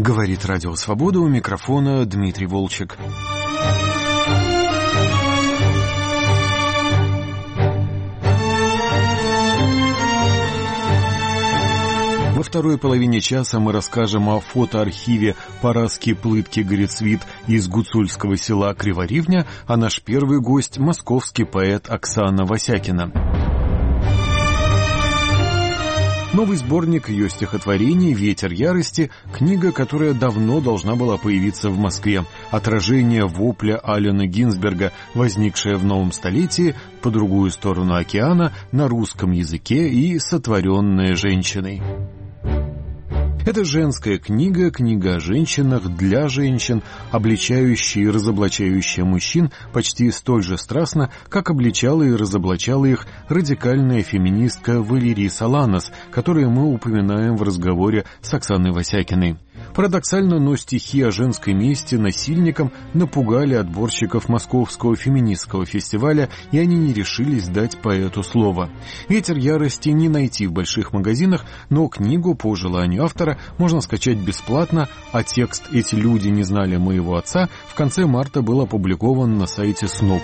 Говорит Радио Свобода, у микрофона Дмитрий Волчек. Во второй половине часа мы расскажем о фотоархиве Параски Плытки Горецвит из гуцульского села Криворивня, а наш первый гость — московский поэт Оксана Васякина. Новый сборник ее стихотворений «Ветер ярости» — книга, которая давно должна была появиться в Москве. Отражение вопля Аллена Гинзберга, возникшее в новом столетии по другую сторону океана, на русском языке и сотворенное женщиной. Это женская книга, книга о женщинах, для женщин, обличающая и разоблачающая мужчин почти столь же страстно, как обличала и разоблачала их радикальная феминистка Валерий Соланос, которую мы упоминаем в разговоре с Оксаной Васякиной. Парадоксально, но стихи о женской мести насильникам напугали отборщиков Московского феминистского фестиваля, и они не решились дать поэту слово. «Ветер ярости» не найти в больших магазинах, но книгу, по желанию автора, можно скачать бесплатно, а текст «Эти люди не знали моего отца» в конце марта был опубликован на сайте СНОП.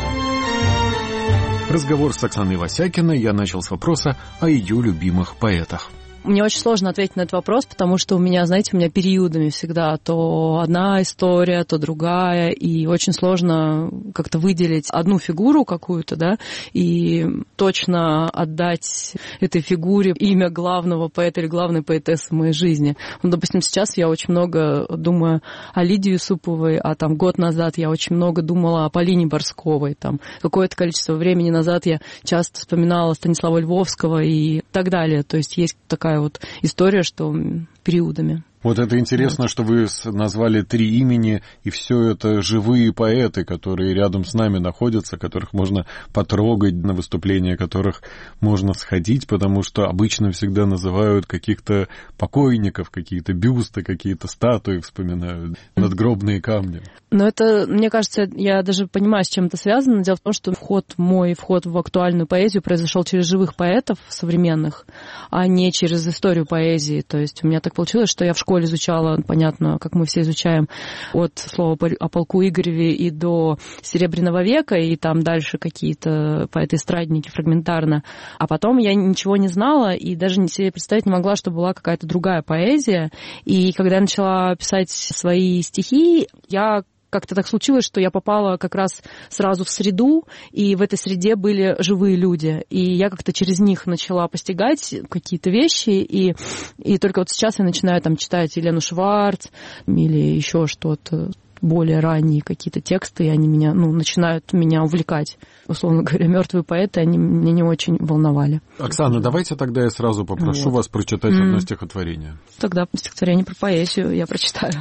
Разговор с Оксаной Васякиной я начал с вопроса о ее любимых поэтах. Мне очень сложно ответить на этот вопрос, потому что у меня периодами всегда то одна история, то другая, и очень сложно как-то выделить одну фигуру какую-то, да, и точно отдать этой фигуре имя главного поэта или главной поэтессы в моей жизни. Ну, допустим, сейчас я очень много думаю о Лидии Юсуповой, а там год назад я очень много думала о Полине Борсковой, там какое-то количество времени назад я часто вспоминала Станислава Львовского и так далее. То есть есть такая вот история, что периодами. Вот это интересно, что вы назвали 3 имени, и все это живые поэты, которые рядом с нами находятся, которых можно потрогать, на выступления которых можно сходить, потому что обычно всегда называют каких-то покойников, какие-то бюсты, какие-то статуи вспоминают, надгробные камни. Но это, мне кажется, я даже понимаю, с чем это связано. Дело в том, что мой вход в актуальную поэзию произошел через живых поэтов современных, а не через историю поэзии. То есть у меня так получилось, что я в школе изучала, понятно, как мы все изучаем, от слова о полку Игореве и до Серебряного века, и там дальше какие-то поэты-эстрадники фрагментарно. А потом я ничего не знала и даже себе представить не могла, что была какая-то другая поэзия. И когда я начала писать свои стихи, я как-то так случилось, что я попала как раз сразу в среду, и в этой среде были живые люди. И я как-то через них начала постигать какие-то вещи, и только вот сейчас я начинаю там читать Елену Шварц или еще что-то, более ранние какие-то тексты, и они начинают меня увлекать. Условно говоря, мертвые поэты, они меня не очень волновали. Оксана, давайте тогда я сразу попрошу вас прочитать одно стихотворение. Тогда стихотворение про поэзию я прочитаю.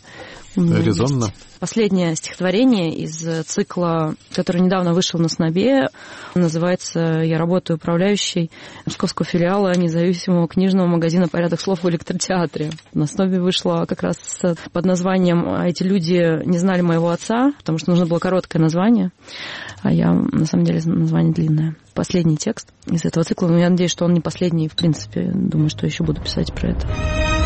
Резонно. Последнее стихотворение из цикла, который недавно вышел на СНОБе, называется «Я работаю управляющей московского филиала независимого книжного магазина «Порядок слов» в электротеатре». На СНОБе вышло как раз под названием «Эти люди не знали моего отца», потому что нужно было короткое название, а на самом деле название длинное. Последний текст из этого цикла, но я надеюсь, что он не последний, в принципе, думаю, что еще буду писать про это.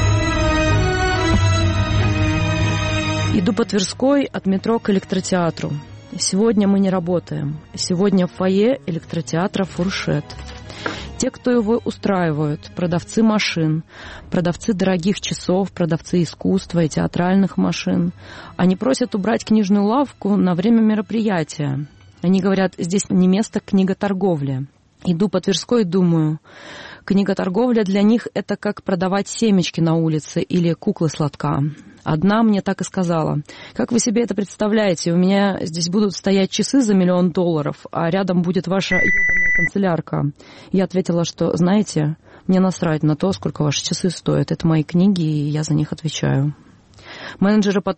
Иду по Тверской от метро к электротеатру. Сегодня мы не работаем. Сегодня в фойе электротеатра фуршет. Те, кто его устраивают, продавцы машин, продавцы дорогих часов, продавцы искусства и театральных машин. Они просят убрать книжную лавку на время мероприятия. Они говорят, здесь не место книготорговли. Иду по Тверской и думаю, книготорговля для них – это как продавать семечки на улице или куклы с лотка. Одна мне так и сказала: как вы себе это представляете? У меня здесь будут стоять часы за $1 миллион, а рядом будет ваша ебаная канцелярка. Я ответила, что, знаете, мне насрать на то, сколько ваши часы стоят. Это мои книги, и я за них отвечаю. Менеджеры потом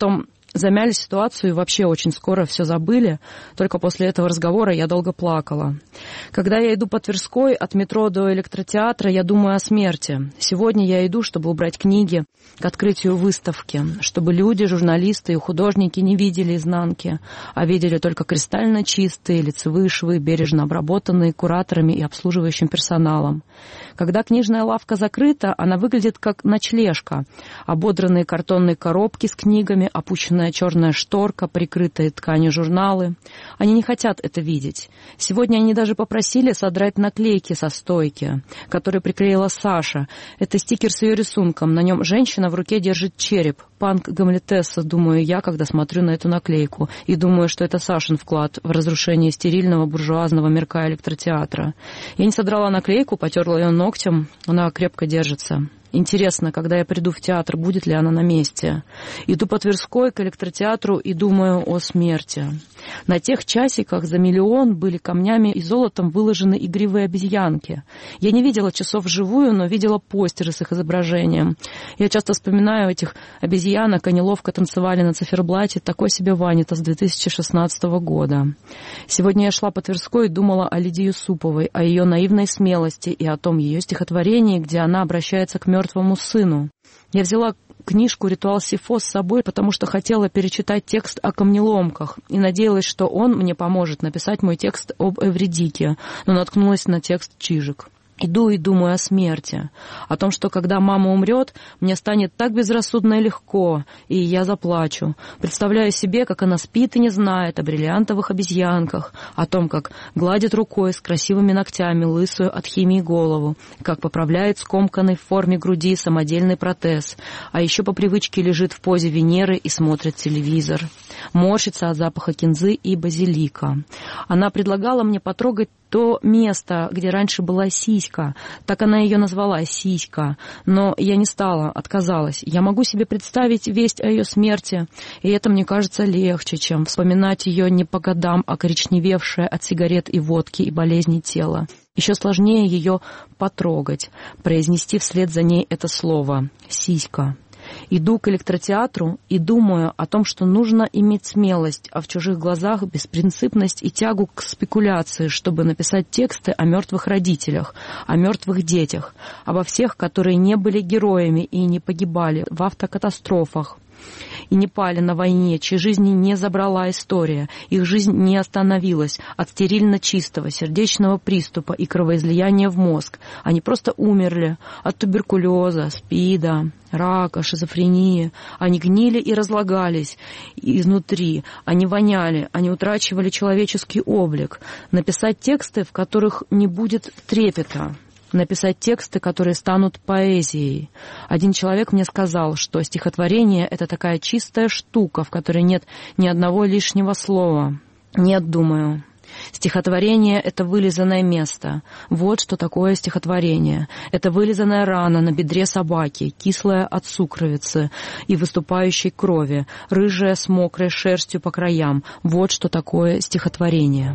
замяли ситуацию и вообще очень скоро все забыли. Только после этого разговора я долго плакала. Когда я иду по Тверской от метро до электротеатра, я думаю о смерти. Сегодня я иду, чтобы убрать книги к открытию выставки, чтобы люди, журналисты и художники не видели изнанки, а видели только кристально чистые лицевые швы, бережно обработанные кураторами и обслуживающим персоналом. Когда книжная лавка закрыта, она выглядит как ночлежка. Ободранные картонные коробки с книгами, опущенная черная шторка, прикрытые тканью журналы. Они не хотят это видеть. Сегодня они даже попросили содрать наклейки со стойки, которые приклеила Саша. Это стикер с ее рисунком. На нем женщина в руке держит череп. Панк Гамлетесса, думаю я, когда смотрю на эту наклейку. И думаю, что это Сашин вклад в разрушение стерильного буржуазного мирка электротеатра. Я не содрала наклейку, потерла ее ногтем. Она крепко держится. Интересно, когда я приду в театр, будет ли она на месте. Иду по Тверской к электротеатру и думаю о смерти. На тех часиках за 1 000 000 были камнями и золотом выложены игривые обезьянки. Я не видела часов вживую, но видела постеры с их изображением. Я часто вспоминаю этих обезьянок, они ловко танцевали на циферблате «Такой себе Ванита» с 2016 года. Сегодня я шла по Тверской и думала о Лидии Юсуповой, о ее наивной смелости и о том ее стихотворении, где она обращается к мертвому сыну. Я взяла книжку «Ритуал Сифо» с собой, потому что хотела перечитать текст о камнеломках и надеялась, что он мне поможет написать мой текст об Эвридике, но наткнулась на текст Чижик. Иду и думаю о смерти, о том, что когда мама умрет, мне станет так безрассудно и легко, и я заплачу. Представляю себе, как она спит и не знает о бриллиантовых обезьянках, о том, как гладит рукой с красивыми ногтями лысую от химии голову, как поправляет скомканный в форме груди самодельный протез, а еще по привычке лежит в позе Венеры и смотрит телевизор. Морщится от запаха кинзы и базилика. Она предлагала мне потрогать то место, где раньше была сиська. Так она ее назвала, сиська. Но я не стала, отказалась. Я могу себе представить весть о ее смерти, и это, мне кажется, легче, чем вспоминать ее не по годам, а коричневевшее от сигарет и водки и болезней тело. Еще сложнее ее потрогать, произнести вслед за ней это слово «сиська». Иду к электротеатру и думаю о том, что нужно иметь смелость, а в чужих глазах беспринципность и тягу к спекуляции, чтобы написать тексты о мертвых родителях, о мертвых детях, обо всех, которые не были героями и не погибали в автокатастрофах и не пали на войне, чьи жизни не забрала история, их жизнь не остановилась от стерильно чистого сердечного приступа и кровоизлияния в мозг. Они просто умерли от туберкулеза, СПИДа, рака, шизофрении. Они гнили и разлагались изнутри, они воняли, они утрачивали человеческий облик. Написать тексты, в которых не будет трепета. Написать тексты, которые станут поэзией. Один человек мне сказал, что стихотворение — это такая чистая штука, в которой нет ни одного лишнего слова. Нет, думаю. Стихотворение — это вылизанное место. Вот что такое стихотворение. Это вылизанная рана на бедре собаки, кислая от сукровицы и выступающей крови, рыжая с мокрой шерстью по краям. Вот что такое стихотворение.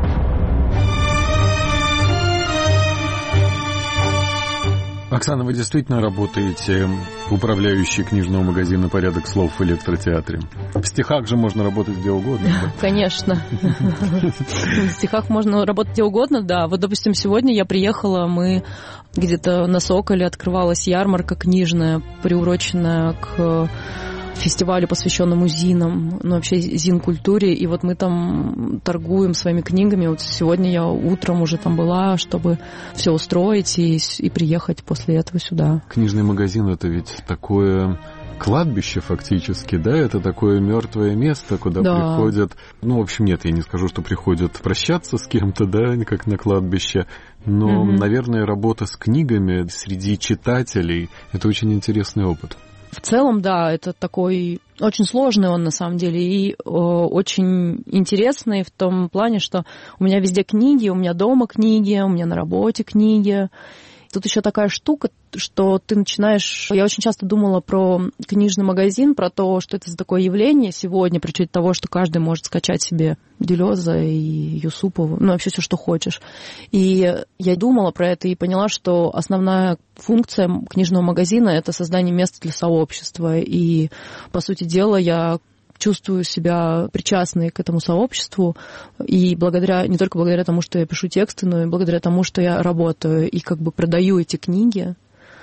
Оксана, вы действительно работаете управляющей книжного магазина «Порядок слов» в электротеатре? В стихах же можно работать где угодно. Да? Конечно. В стихах можно работать где угодно, да. Вот, допустим, сегодня я приехала, мы где-то на Соколе открывалась ярмарка книжная, приуроченная к фестивалю, посвященному зинам, ну, вообще зин-культуре, и вот мы там торгуем своими книгами. Вот сегодня я утром уже там была, чтобы все устроить и приехать после этого сюда. Книжный магазин — это ведь такое кладбище фактически, да? Это такое мертвое место, куда приходят... Ну, в общем, нет, я не скажу, что приходят прощаться с кем-то, да, как на кладбище, но, наверное, работа с книгами среди читателей — это очень интересный опыт. В целом, да, это такой очень сложный он на самом деле и очень интересный в том плане, что у меня везде книги, у меня дома книги, у меня на работе книги. Тут еще такая штука, что ты начинаешь... Я очень часто думала про книжный магазин, про то, что это за такое явление сегодня, при учете того, что каждый может скачать себе Делеза и Юсупову, ну, вообще все, что хочешь. И я думала про это и поняла, что основная функция книжного магазина — это создание места для сообщества. И, по сути дела, я чувствую себя причастной к этому сообществу, и не только благодаря тому, что я пишу тексты, но и благодаря тому, что я работаю и как бы продаю эти книги.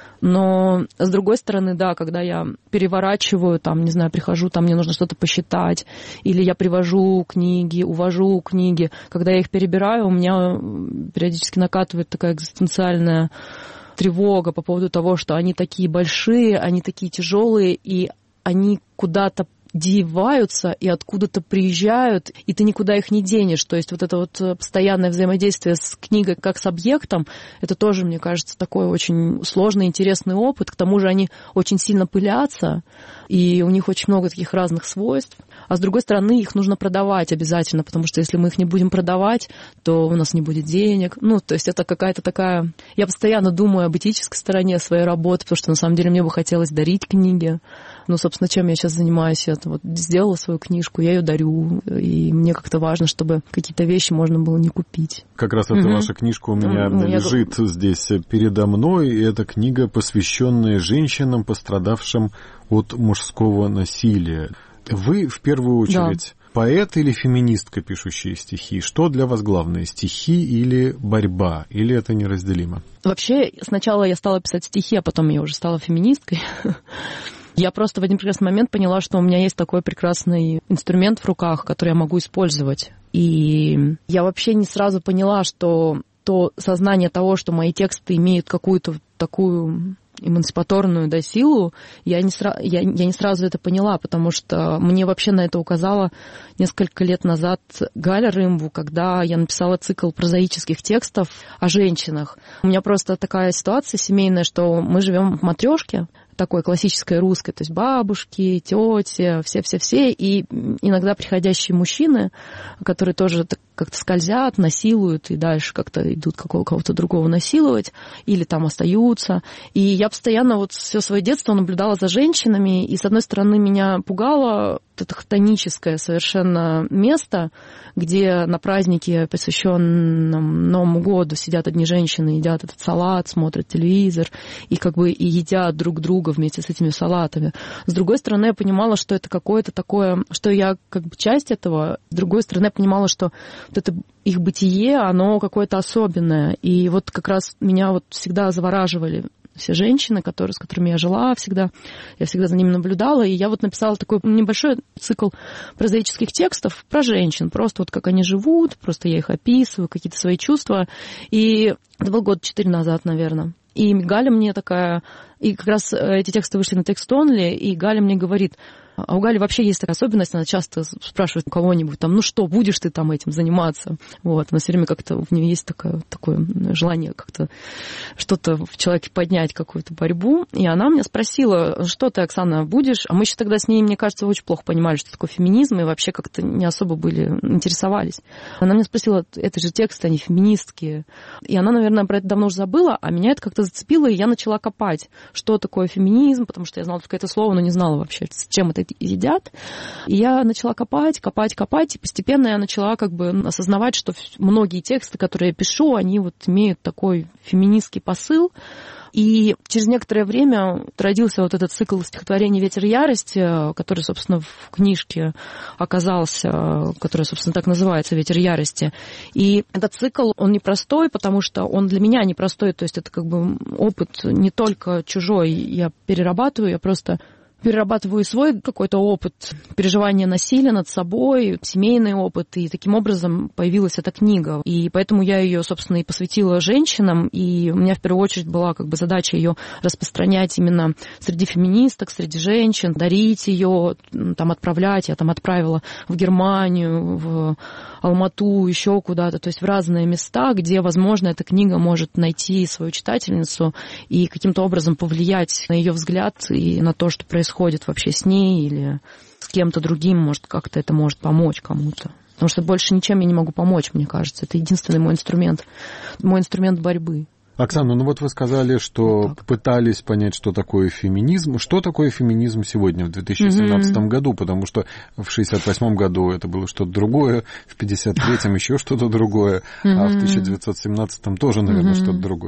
Но, с другой стороны, да, когда я переворачиваю, там, не знаю, прихожу, там мне нужно что-то посчитать, или я привожу книги, увожу книги, когда я их перебираю, у меня периодически накатывает такая экзистенциальная тревога по поводу того, что они такие большие, они такие тяжелые, и они куда-то деваются и откуда-то приезжают, и ты никуда их не денешь. То есть вот это вот постоянное взаимодействие с книгой как с объектом, это тоже, мне кажется, такой очень сложный, интересный опыт. К тому же они очень сильно пылятся, и у них очень много таких разных свойств. А с другой стороны, их нужно продавать обязательно, потому что если мы их не будем продавать, то у нас не будет денег. Ну, то есть это какая-то такая... Я постоянно думаю об этической стороне своей работы, потому что на самом деле мне бы хотелось дарить книги. Ну, собственно, чем я сейчас занимаюсь? Я вот сделала свою книжку, я ее дарю, и мне как-то важно, чтобы какие-то вещи можно было не купить. Как раз эта ваша книжка у меня лежит здесь передо мной, и это книга, посвященная женщинам, пострадавшим от мужского насилия. Вы, в первую очередь, поэт или феминистка, пишущая стихи? Что для вас главное, стихи или борьба? Или это неразделимо? Вообще, сначала я стала писать стихи, а потом я уже стала феминисткой. Я просто в один прекрасный момент поняла, что у меня есть такой прекрасный инструмент в руках, который я могу использовать. И я вообще не сразу поняла, что то сознание того, что мои тексты имеют какую-то такую эмансипаторную силу, я не сразу это поняла, потому что мне вообще на это указала несколько лет назад Галя Рымбу, когда я написала цикл прозаических текстов о женщинах. У меня просто такая ситуация семейная, что мы живем в матрёшке, такой классической русской, то есть бабушки, тети, все-все-все, и иногда приходящие мужчины, которые тоже как-то скользят, насилуют и дальше как-то идут кого-то другого насиловать, или там остаются. И я постоянно вот все свое детство наблюдала за женщинами, и с одной стороны меня пугало это хтоническое совершенно место, где на празднике, посвященном Новому году, сидят одни женщины, едят этот салат, смотрят телевизор и как бы и едят друг друга вместе с этими салатами. С другой стороны, я понимала, что это какое-то такое, что я как бы часть этого. С другой стороны, я понимала, что вот это их бытие, оно какое-то особенное. И вот как раз меня вот всегда завораживали все женщины, с которыми я жила всегда. Я всегда за ними наблюдала. И я вот написала такой небольшой цикл прозаических текстов про женщин. Просто вот как они живут, просто я их описываю, какие-то свои чувства. И это был 4 года назад, наверное. И Галя мне такая... И как раз эти тексты вышли на Text-Only, и Галя мне говорит... А у Гали вообще есть такая особенность, она часто спрашивает у кого-нибудь, там, ну что, будешь ты там этим заниматься? Вот, она все время как-то, у нее есть такое желание как-то что-то в человеке поднять, какую-то борьбу. И она меня спросила, что ты, Оксана, будешь? А мы еще тогда с ней, мне кажется, очень плохо понимали, что такое феминизм, и вообще как-то не особо интересовались. Она меня спросила, это же тексты, они феминистские. И она, наверное, про это давно уже забыла, а меня это как-то зацепило, и я начала копать, что такое феминизм, потому что я знала только это слово, но не знала вообще, с чем это едят. И я начала копать, и постепенно я начала как бы осознавать, что многие тексты, которые я пишу, они вот имеют такой феминистский посыл. И через некоторое время родился вот этот цикл стихотворений «Ветер ярости», который, собственно, в книжке оказался, который, собственно, так называется «Ветер ярости». И этот цикл, он непростой, потому что он для меня непростой, то есть это как бы опыт не только чужой, я перерабатываю, я просто перерабатываю свой какой-то опыт переживания насилия над собой, семейный опыт, и таким образом появилась эта книга. И поэтому я ее, собственно, и посвятила женщинам, и у меня в первую очередь была как бы задача ее распространять именно среди феминисток, среди женщин, дарить ее, там, отправлять. Я там отправила в Германию, в Алмату, еще куда-то, то есть в разные места, где, возможно, эта книга может найти свою читательницу и каким-то образом повлиять на ее взгляд и на то, что происходит вообще с ней или с кем-то другим, может, как-то это может помочь кому-то. Потому что больше ничем я не могу помочь, мне кажется. Это единственный мой инструмент борьбы. Оксана, ну вот вы сказали, что пытались понять, что такое феминизм. Что такое феминизм сегодня, в 2017 году? Потому что в 1968 году это было что-то другое, в 1953 еще что-то другое, а в 1917 тоже, наверное, что-то другое.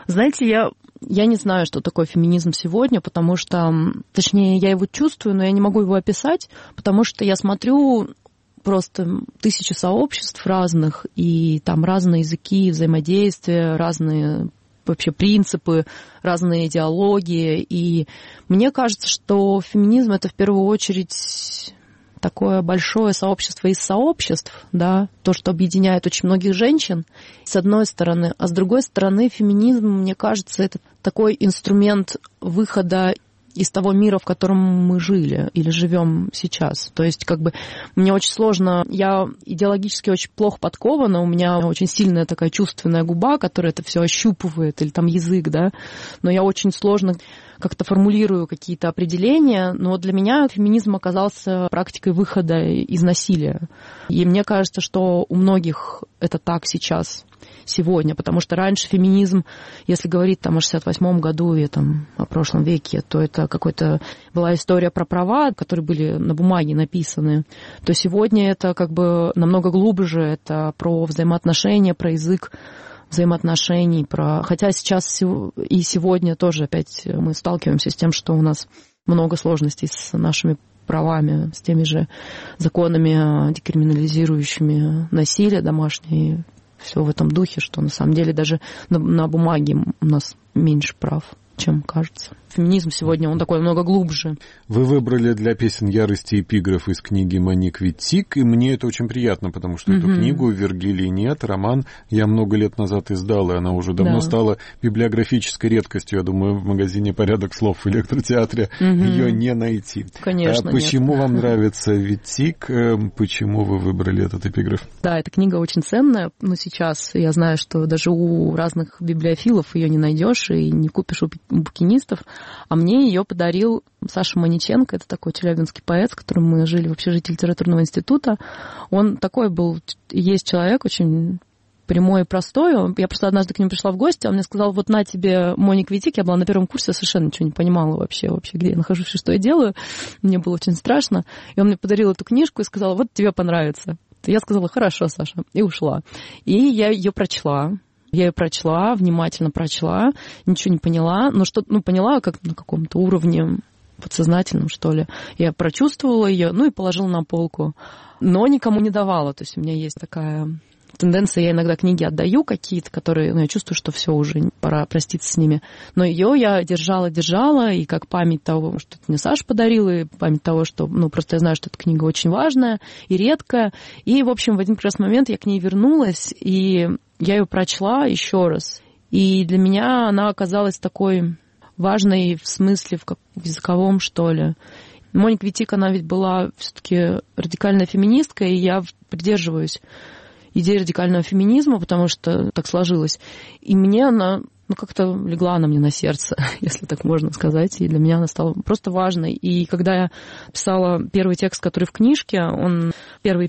Знаете, я не знаю, что такое феминизм сегодня, потому что, точнее, я его чувствую, но я не могу его описать, потому что я смотрю просто тысячи сообществ разных, и там разные языки взаимодействия, разные вообще принципы, разные идеологии. И мне кажется, что феминизм — это в первую очередь такое большое сообщество из сообществ, да, то, что объединяет очень многих женщин, с одной стороны. А с другой стороны, феминизм, мне кажется, это такой инструмент выхода из того мира, в котором мы жили или живем сейчас. То есть, как бы, мне очень сложно, я идеологически очень плохо подкована, у меня очень сильная такая чувственная губа, которая это все ощупывает, или там язык, да, но я очень сложно как-то формулирую какие-то определения, но для меня феминизм оказался практикой выхода из насилия. И мне кажется, что у многих это так сейчас, сегодня, потому что раньше феминизм, если говорить там о 68-м году и там о прошлом веке, то это какой-то была история про права, которые были на бумаге написаны, то сегодня это как бы намного глубже, это про взаимоотношения, про язык взаимоотношений, хотя сейчас и сегодня тоже опять мы сталкиваемся с тем, что у нас много сложностей с нашими правами, с теми же законами, декриминализирующими насилие домашнее, все в этом духе, что на самом деле даже на бумаге у нас меньше прав, чем кажется. Феминизм сегодня, он такой много глубже. Вы выбрали для песен ярости эпиграф из книги Моник Виттик, и мне это очень приятно, потому что эту книгу «Вергилий нет», роман, я много лет назад издал, и она уже давно стала библиографической редкостью. Я думаю, в магазине «Порядок слов» в электротеатре ее не найти. Конечно, почему вам нравится Виттик? Почему вы выбрали этот эпиграф? Да, эта книга очень ценная, но сейчас я знаю, что даже у разных библиофилов ее не найдешь и не купишь у букинистов. А мне ее подарил Саша Маниченко, это такой челябинский поэт, с которым мы жили в общежитии литературного института. Он такой был, есть человек очень прямой и простой. Я просто однажды к нему пришла в гости, он мне сказал, вот на тебе Моник Виттик. Я была на первом курсе, совершенно ничего не понимала вообще, где я нахожусь и что я делаю. Мне было очень страшно. И он мне подарил эту книжку и сказал, вот тебе понравится. Я сказала, хорошо, Саша, и ушла. И я ее прочла. Я ее прочла, внимательно прочла, ничего не поняла, но поняла как на каком-то уровне подсознательном, что ли. Я прочувствовала ее, и положила на полку, но никому не давала. То есть у меня есть такая тенденция, я иногда книги отдаю какие-то, которые, я чувствую, что все уже, пора проститься с ними. Но ее я держала, и как память того, что мне Саша подарил, и память того, что, просто я знаю, что эта книга очень важная и редкая. И, в общем, в один прекрасный момент я к ней вернулась, и я ее прочла еще раз. И для меня она оказалась такой важной в смысле, в языковом, что ли. Моника Виттик, она ведь была все-таки радикальная феминистка, и я придерживаюсь идеи радикального феминизма, потому что так сложилось. И мне она, как-то легла она мне на сердце, если так можно сказать. И для меня она стала просто важной. И когда я писала первый текст, который в книжке, он первый,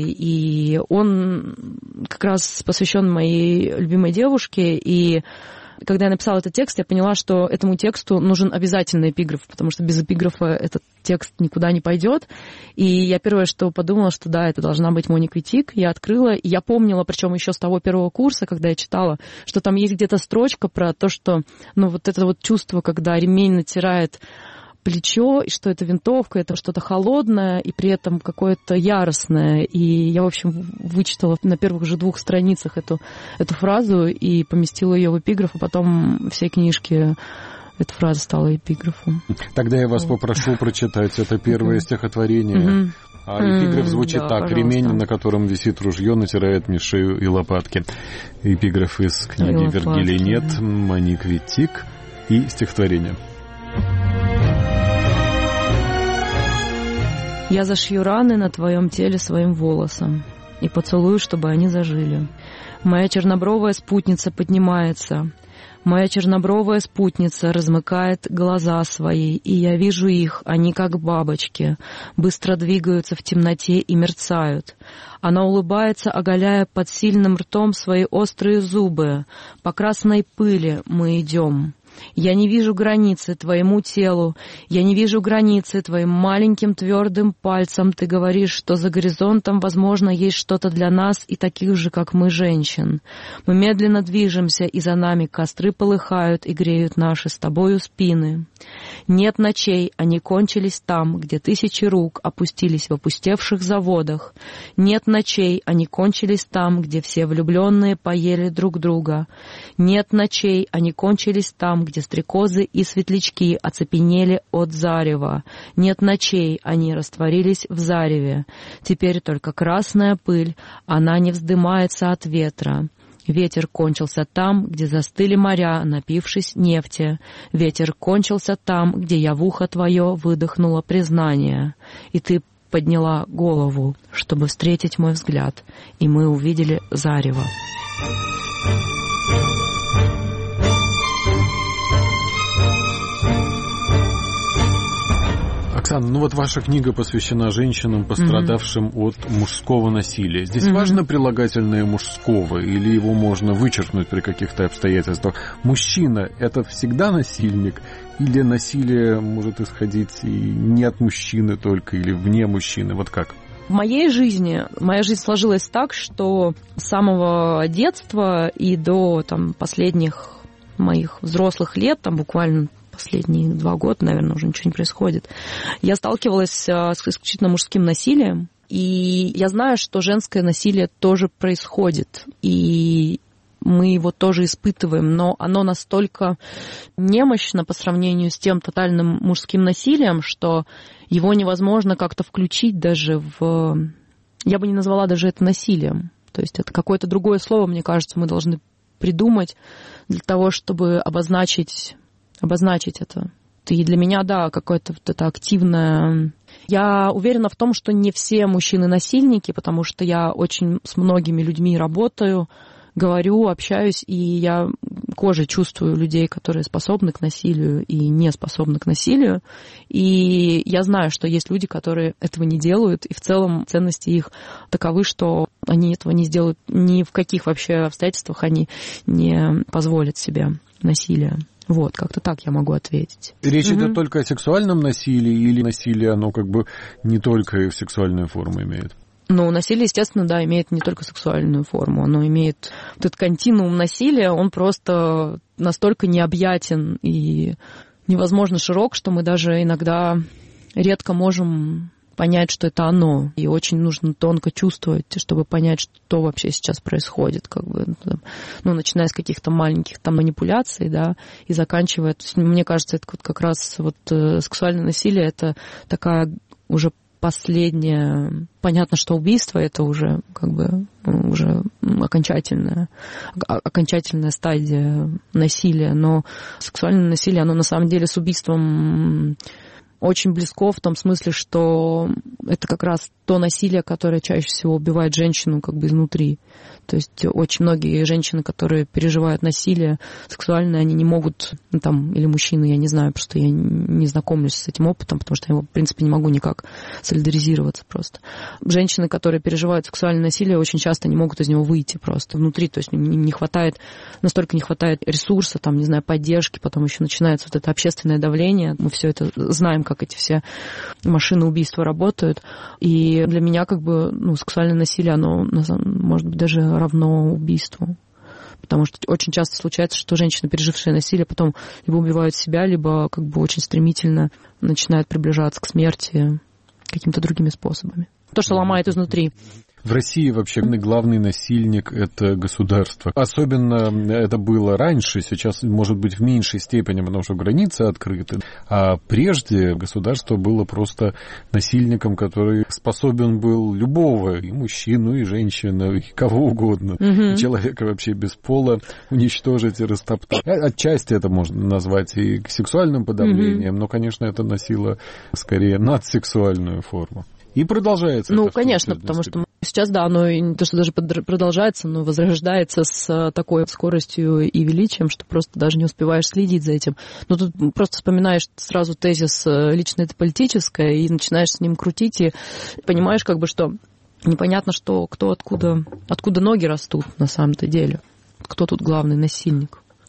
и он как раз посвящен моей любимой девушке. И когда я написала этот текст, я поняла, что этому тексту нужен обязательный эпиграф, потому что без эпиграфа этот текст никуда не пойдет. И я первое, что подумала, что да, это должна быть Моника Виттик. Я открыла, и я помнила, причем еще с того первого курса, когда я читала, что там есть где-то строчка про то, что, вот это вот чувство, когда ремень натирает плечо, и что это винтовка, это что-то холодное и при этом какое-то яростное. И я, в общем, вычитала на первых же 2 страницах эту фразу и поместила ее в эпиграф, а потом всей книжки эта фраза стала эпиграфом. Тогда я вас попрошу прочитать это первое стихотворение. А эпиграф звучит так. Пожалуйста. Ремень, на котором висит ружье, натирает мне шею и лопатки. Эпиграф из книги «Вергилий нет», Моник Виттик и стихотворение. Я зашью раны на твоем теле своим волосом и поцелую, чтобы они зажили. Моя чернобровая спутница поднимается. Моя чернобровая спутница размыкает глаза свои, и я вижу их, они как бабочки, быстро двигаются в темноте и мерцают. Она улыбается, оголяя под сильным ртом свои острые зубы. По красной пыли мы идем. Я не вижу границы твоему телу, я не вижу границы твоим маленьким твердым пальцем. Ты говоришь, что за горизонтом, возможно, есть что-то для нас и таких же, как мы, женщин. Мы медленно движемся, и за нами костры полыхают и греют наши с тобою спины. Нет ночей, они кончились там, где тысячи рук опустились в опустевших заводах. Нет ночей, они кончились там, где все влюбленные поели друг друга. Нет ночей, они кончились там, где стрекозы и светлячки оцепенели от зарева. Нет ночей, они растворились в зареве. Теперь только красная пыль, она не вздымается от ветра. Ветер кончился там, где застыли моря, напившись нефти. Ветер кончился там, где я в ухо твое выдохнула признание. И ты подняла голову, чтобы встретить мой взгляд, и мы увидели зарево. Оксана, ну вот ваша книга посвящена женщинам, пострадавшим от мужского насилия. Здесь важно прилагательное мужского или его можно вычеркнуть при каких-то обстоятельствах? Мужчина – это всегда насильник? Или насилие может исходить и не от мужчины только, или вне мужчины? Вот как? В моя жизнь сложилась так, что с самого детства и до последних моих взрослых лет, буквально последние 2 года, наверное, уже ничего не происходит, я сталкивалась с исключительно мужским насилием. И я знаю, что женское насилие тоже происходит. И мы его тоже испытываем, но оно настолько немощно по сравнению с тем тотальным мужским насилием, что его невозможно как-то включить даже в... Я бы не назвала даже это насилием. То есть это какое-то другое слово, мне кажется, мы должны придумать для того, чтобы обозначить это. И для меня, да, какое-то вот это активное... Я уверена в том, что не все мужчины насильники, потому что я очень с многими людьми работаю, говорю, общаюсь, и я кожей чувствую людей, которые способны к насилию и не способны к насилию. И я знаю, что есть люди, которые этого не делают, и в целом ценности их таковы, что они этого не сделают, ни в каких вообще обстоятельствах они не позволят себе насилия. Вот, как-то так я могу ответить. Речь идет только о сексуальном насилии, или насилие, оно не только сексуальную форму имеет? Ну, насилие, естественно, да, имеет не только сексуальную форму, оно имеет... Этот континуум насилия, он просто настолько необъятен и невозможно широк, что мы даже иногда редко можем понять, что это оно. И очень нужно тонко чувствовать, чтобы понять, что вообще сейчас происходит. Начиная с каких-то маленьких манипуляций, да, и заканчивая... Мне кажется, это как раз сексуальное насилие, это такая уже последнее. Понятно, что убийство это уже уже окончательная стадия насилия, но сексуальное насилие, оно на самом деле с убийством очень близко в том смысле, что это как раз то насилие, которое чаще всего убивает женщину изнутри. То есть очень многие женщины, которые переживают насилие сексуальное, они не могут, или мужчины, я не знаю, просто я не знакомлюсь с этим опытом, потому что я, в принципе, не могу никак солидаризироваться просто. Женщины, которые переживают сексуальное насилие, очень часто не могут из него выйти просто внутри, то есть настолько не хватает ресурса, поддержки, потом еще начинается это общественное давление, мы все это знаем, как эти все машины убийства работают, и для меня сексуальное насилие, оно может быть даже равно убийству. Потому что очень часто случается, что женщины, пережившие насилие, потом либо убивают себя, либо очень стремительно начинают приближаться к смерти какими-то другими способами. То, что ломает изнутри. В России вообще главный насильник – это государство. Особенно это было раньше, сейчас, может быть, в меньшей степени, потому что границы открыты. А прежде государство было просто насильником, который способен был любого, и мужчину, и женщину, и кого угодно, и человека вообще без пола уничтожить и растоптать. Отчасти это можно назвать и сексуальным подавлением, но, конечно, это носило скорее надсексуальную форму. И продолжается. Конечно, потому что сейчас, да, оно не то, что даже продолжается, но возрождается с такой скоростью и величием, что просто даже не успеваешь следить за этим. Но тут просто вспоминаешь сразу тезис «личное это политическое» и начинаешь с ним крутить, и понимаешь, что непонятно, что откуда ноги растут на самом-то деле. Кто тут главный насильник.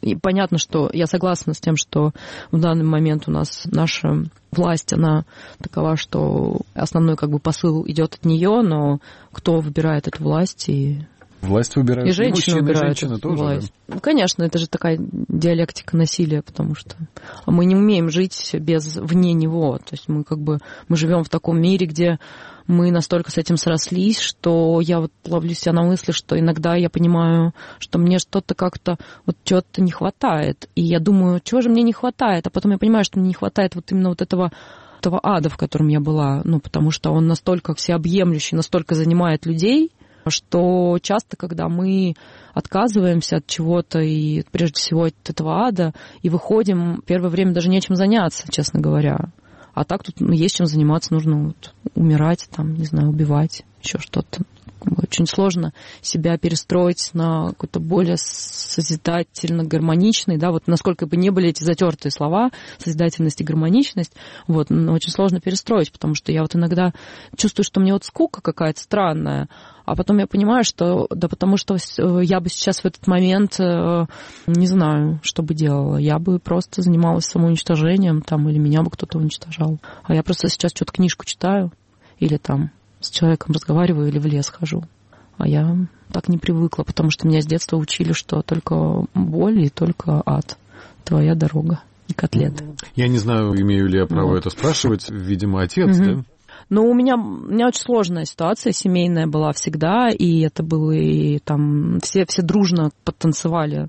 И понятно, что я согласна с тем, что в данный момент у нас наша власть, она такова, что основной как бы посыл идет от нее, но кто выбирает эту власть? Власть выбирают и женщины, выбирают женщины тоже, власть. да? Ну, конечно, это же такая диалектика насилия, потому что мы не умеем жить вне него. То есть мы живем в таком мире, где мы настолько с этим срослись, что я вот ловлю себя на мысли, что иногда я понимаю, что мне что-то как-то вот чего-то не хватает. И я думаю, чего же мне не хватает? А потом я понимаю, что мне не хватает вот именно вот этого ада, в котором я была. Ну, потому что он настолько всеобъемлющий, настолько занимает людей, что часто, когда мы отказываемся от чего-то и прежде всего от этого ада, и выходим, первое время даже нечем заняться, честно говоря. А так тут есть чем заниматься, нужно умирать, не знаю, убивать, еще что-то. Очень сложно себя перестроить на какой-то более созидательно гармоничный, да, вот насколько бы не были эти затертые слова, созидательность и гармоничность, но очень сложно перестроить, потому что я вот иногда чувствую, что мне вот скука какая-то странная, а потом я понимаю, что да потому что я бы сейчас в этот момент не знаю, что бы делала. Я бы просто занималась самоуничтожением или меня бы кто-то уничтожал. А я просто сейчас что-то книжку читаю или с человеком разговариваю или в лес хожу. А я так не привыкла, потому что меня с детства учили, что только боль и только ад. Твоя дорога и котлеты. Я не знаю, имею ли я право это спрашивать. Видимо, отец, да? Но у меня очень сложная ситуация семейная была всегда, и это было и все дружно подтанцевали.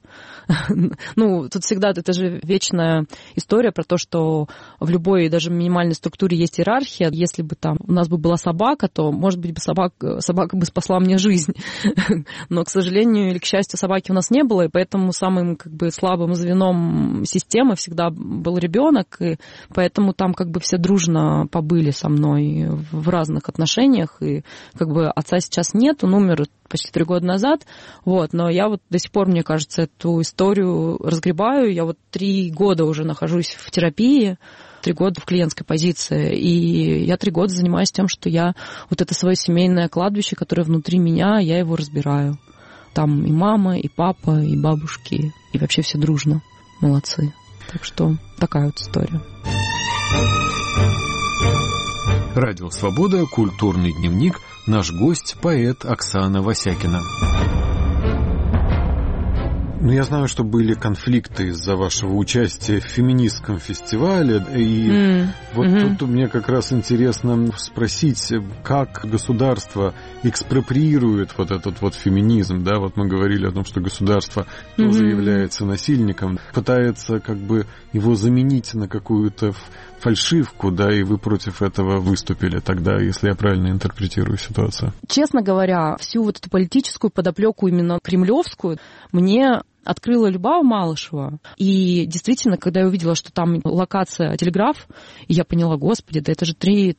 Тут всегда это же вечная история про то, что в любой даже минимальной структуре есть иерархия. Если бы у нас бы была собака, то, может быть, собака бы спасла мне жизнь. Но, к сожалению или к счастью, собаки у нас не было, и поэтому самым слабым звеном системы всегда был ребенок, и поэтому все дружно побыли со мной в разных отношениях, и отца сейчас нет, он умер почти 3 года назад, но я до сих пор, мне кажется, эту историю разгребаю, я 3 года уже нахожусь в терапии, 3 года в клиентской позиции, и я 3 года занимаюсь тем, что я это свое семейное кладбище, которое внутри меня, я его разбираю. Там и мама, и папа, и бабушки, и вообще все дружно. Молодцы. Так что такая история. Радио «Свобода», культурный дневник. Наш гость – поэт Оксана Васякина. Я знаю, что были конфликты из-за вашего участия в феминистском фестивале, и тут мне как раз интересно спросить, как государство экспроприирует этот феминизм, да, мы говорили о том, что государство тоже является насильником, пытается его заменить на какую-то фальшивку, да, и вы против этого выступили тогда, если я правильно интерпретирую ситуацию. Честно говоря, всю эту политическую подоплеку, именно кремлевскую, мне открыла Любава Малышева. И действительно, когда я увидела, что там локация телеграф, и я поняла, господи, да это же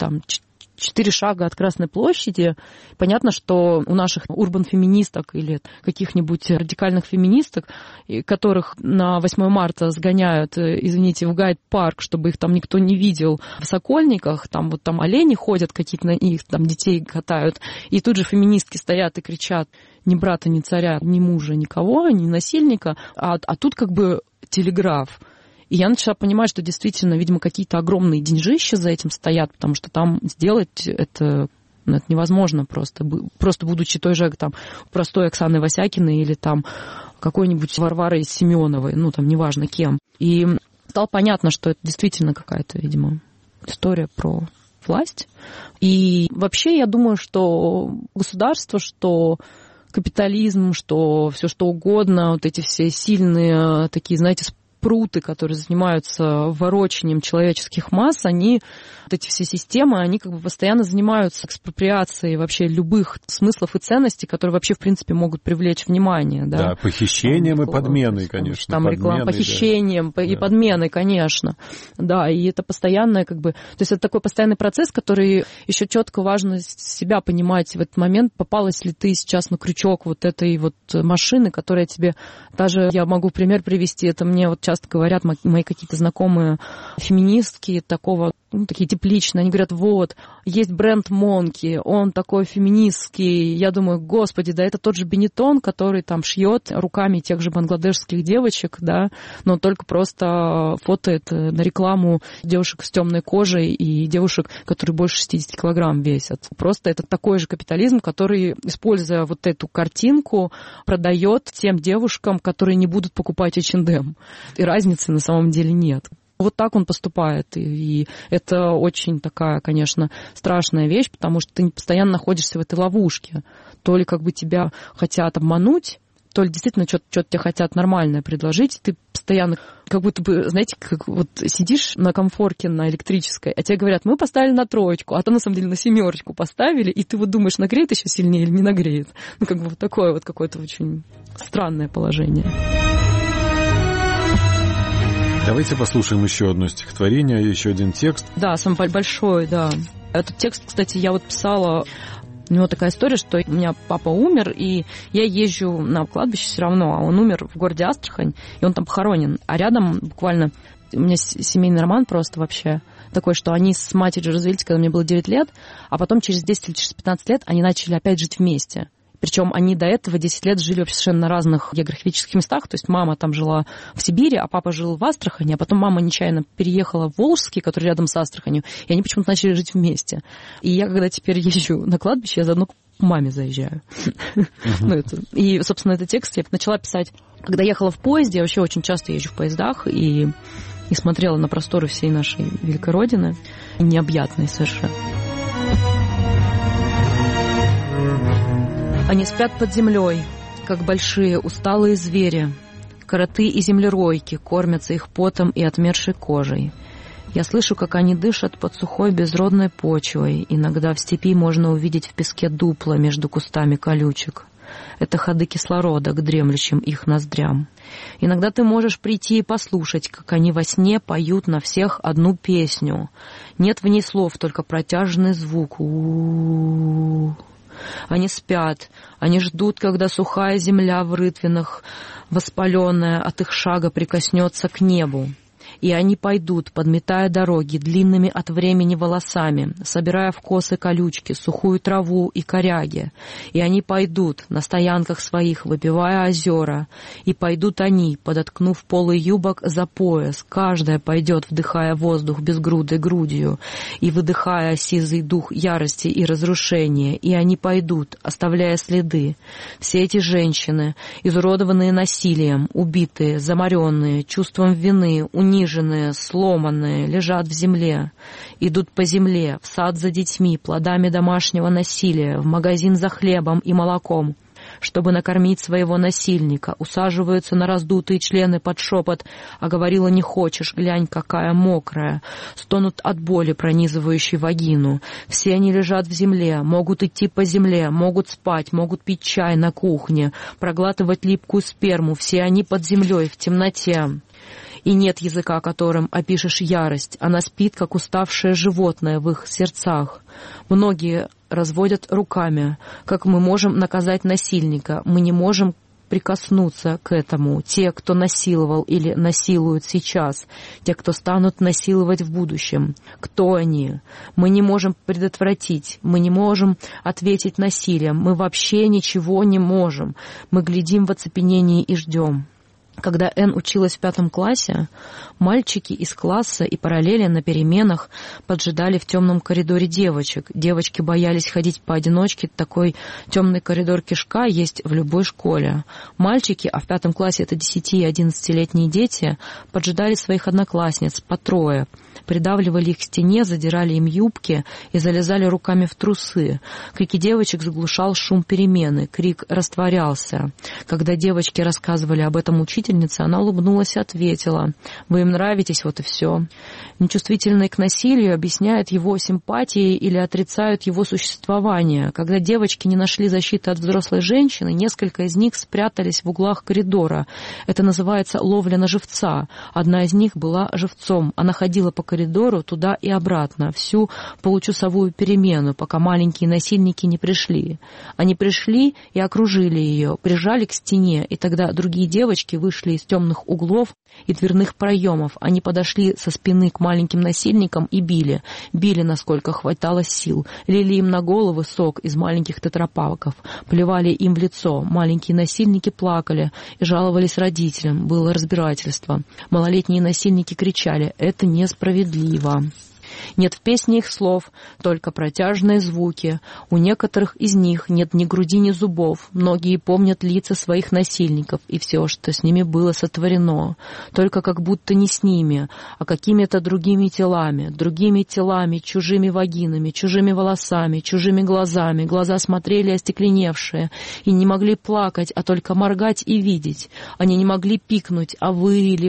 4 шага от Красной площади. Понятно, что у наших урбан-феминисток или каких-нибудь радикальных феминисток, которых на 8 марта сгоняют, извините, в гайд-парк, чтобы их никто не видел, в Сокольниках, там олени ходят какие-то, на их детей катают, и тут же феминистки стоят и кричат: ни брата, ни царя, ни мужа, никого, ни насильника, а тут телеграф. И я начала понимать, что действительно, видимо, какие-то огромные деньжища за этим стоят, потому что там сделать это невозможно просто будучи той же простой Оксаной Васякиной или какой-нибудь Варварой Семеновой, неважно кем. И стало понятно, что это действительно какая-то, видимо, история про власть. И вообще я думаю, что государство, что капитализм, что все что угодно, эти все сильные такие, знаете, спруты, которые занимаются ворочением человеческих масс, эти все системы, они постоянно занимаются экспроприацией вообще любых смыслов и ценностей, которые вообще, в принципе, могут привлечь внимание. Да, похищением и подменой, конечно. Похищением и подменой, конечно. Да, и это постоянное, то есть это такой постоянный процесс, который еще четко важно себя понимать в этот момент, попалась ли ты сейчас на крючок этой машины, которая тебе, даже я могу пример привести, это мне часто часто говорят мои какие-то знакомые феминистки такого, такие тепличные, они говорят, вот, есть бренд Монки, он такой феминистский. Я думаю, господи, да это тот же Бенетон, который там шьет руками тех же бангладешских девочек, да, но только просто фотоет на рекламу девушек с темной кожей и девушек, которые больше 60 килограмм весят. Просто это такой же капитализм, который, используя вот эту картинку, продает тем девушкам, которые не будут покупать H&M. И разницы на самом деле нет. Вот так он поступает, и это очень такая, конечно, страшная вещь, потому что ты постоянно находишься в этой ловушке. То ли как бы тебя хотят обмануть, то ли действительно что-то тебе хотят нормальное предложить, ты постоянно как будто бы, знаете, как вот сидишь на комфорке на электрической, а тебе говорят, мы поставили на 3, а там на самом деле на 7 поставили, и ты вот думаешь, нагреет еще сильнее или не нагреет. Ну, как бы вот такое вот какое-то очень странное положение. Давайте послушаем еще одно стихотворение, еще один текст. Да, самый большой, да. Этот текст, кстати, я вот писала. У него такая история, что у меня папа умер, и я езжу на кладбище все равно, а он умер в городе Астрахань, и он там похоронен. А рядом буквально у меня семейный роман просто вообще такой, что они с матерью развелись, когда мне было 9 лет, а потом через 10 или через 15 лет они начали опять жить вместе. Причем они до этого 10 лет жили вообще совершенно на разных географических местах. То есть мама там жила в Сибири, а папа жил в Астрахани. А потом мама нечаянно переехала в Волжский, который рядом с Астраханью. И они почему-то начали жить вместе. И я, когда теперь езжу на кладбище, я заодно к маме заезжаю. И, собственно, этот текст я начала писать, когда ехала в поезде. Я вообще очень часто езжу в поездах и смотрела на просторы всей нашей великой Родины. Необъятной совершенно. Они спят под землей, как большие усталые звери. Кроты и землеройки кормятся их потом и отмершей кожей. Я слышу, как они дышат под сухой безродной почвой. Иногда в степи можно увидеть в песке дупла между кустами колючек. Это ходы кислорода к дремлющим их ноздрям. Иногда ты можешь прийти и послушать, как они во сне поют на всех одну песню. Нет в ней слов, только протяжный звук. У-у-у. Они спят, они ждут, когда сухая земля в рытвинах, воспаленная от их шага, прикоснется к небу. И они пойдут, подметая дороги длинными от времени волосами, собирая в косы колючки, сухую траву и коряги. И они пойдут на стоянках своих, выпивая озера. И пойдут они, подоткнув полы юбок за пояс. Каждая пойдет, вдыхая воздух безгрудой грудью и выдыхая сизый дух ярости и разрушения. И они пойдут, оставляя следы. Все эти женщины, изуродованные насилием, убитые, заморенные, чувством вины, униженные, сломанные, лежат в земле, идут по земле, в сад за детьми, плодами домашнего насилия, в магазин за хлебом и молоком, чтобы накормить своего насильника, усаживаются на раздутые члены под шепот, а говорила не хочешь, глянь, какая мокрая, стонут от боли, пронизывающей вагину. Все они лежат в земле, могут идти по земле, могут спать, могут пить чай на кухне, проглатывать липкую сперму, все они под землей, в темноте. И нет языка, которым опишешь ярость. Она спит, как уставшее животное в их сердцах. Многие разводят руками. Как мы можем наказать насильника? Мы не можем прикоснуться к этому. Те, кто насиловал или насилуют сейчас. Те, кто станут насиловать в будущем. Кто они? Мы не можем предотвратить. Мы не можем ответить насилием. Мы вообще ничего не можем. Мы глядим в оцепенении и ждем. Когда Энн училась в 5 классе, мальчики из класса и параллели на переменах поджидали в темном коридоре девочек. Девочки боялись ходить поодиночке, такой темный коридор кишка есть в любой школе. Мальчики, а в 5 классе это 10- и 11-летние дети, поджидали своих одноклассниц по 3, придавливали их к стене, задирали им юбки и залезали руками в трусы. Крики девочек заглушал шум перемены, крик растворялся. Когда девочки рассказывали об этом учительнице, она улыбнулась и ответила: «Вы им нравитесь, вот и все». Нечувствительные к насилию объясняют его симпатией или отрицают его существование. Когда девочки не нашли защиты от взрослой женщины, несколько из них спрятались в углах коридора. Это называется ловля на живца. Одна из них была живцом. Она ходила по коридору туда и обратно всю получасовую перемену, пока маленькие насильники не пришли. Они пришли и окружили ее, прижали к стене, и тогда другие девочки вышли вышли из темных углов и дверных проемов. Они подошли со спины к маленьким насильникам и били. Били, насколько хватало сил. Лили им на головы сок из маленьких тетрапаков. Плевали им в лицо. Маленькие насильники плакали и жаловались родителям. Было разбирательство. Малолетние насильники кричали: «Это несправедливо». Нет в песне их слов, только протяжные звуки. У некоторых из них нет ни груди, ни зубов. Многие помнят лица своих насильников и все, что с ними было сотворено. Только как будто не с ними, а какими-то другими телами, чужими вагинами, чужими волосами, чужими глазами. Глаза смотрели остекленевшие и не могли плакать, а только моргать и видеть. Они не могли пикнуть, а